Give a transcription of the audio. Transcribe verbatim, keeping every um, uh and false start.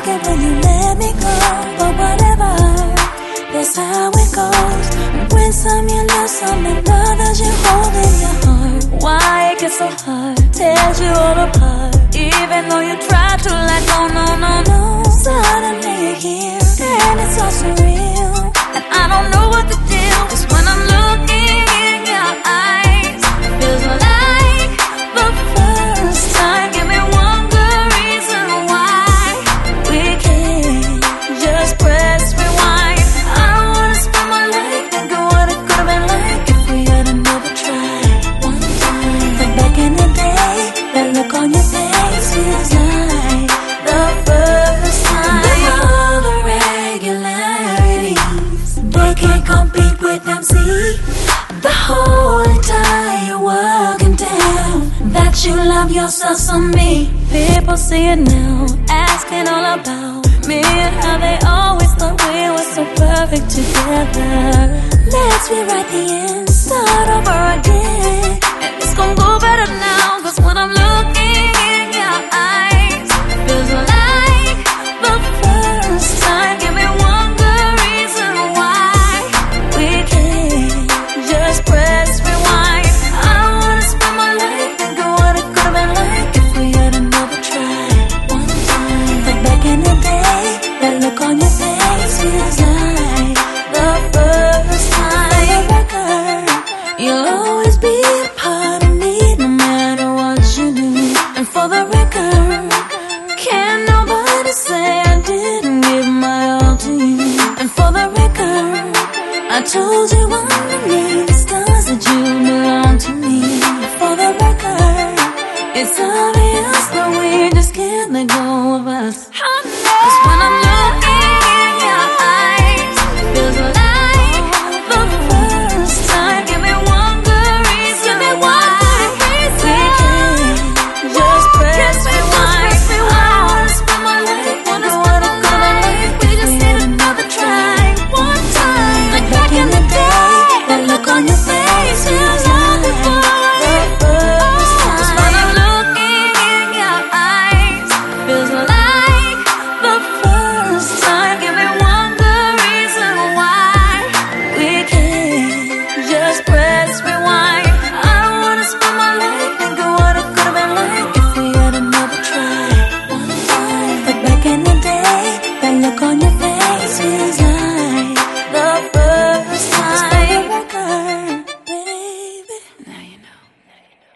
like it when you let me go. But whatever, that's how it goes. When some you love some and others you hold in your heart. Why it gets so hard, tears you all apart. Even though you try to let go, no, no, no. Suddenly you're here, and it's all surreal. And I don't know what to do, 'cause when I'm looking in your eyes, it feels like the first time. Give me one good reason why we can't just press rewind. I don't wanna spend my life thinking what it could've been like if we had another try. One time, but back in the day, that look on your face feels like the first time. They all the regularities, they can't compete with them. See, the whole entire world can tell that you love yourself some me. People see it now, asking all about me and how they always thought we were so perfect together. Let's rewrite the end, start over again, and it's gonna go better now. 'Cause when I'm looking in your eyes, it feels like the first time. Give me one good reason why we can't just press rewind. I don't wanna spend my life thinking what it could've been like if we had another try. One time, but back in the day, that look on your face feels like the first time. For the record, you'll always be a part of me, no matter what you do. And for the record, can't nobody say I didn't give my all to you. And for the record, I told you underneath the stars that you belong to me. For the record, it's all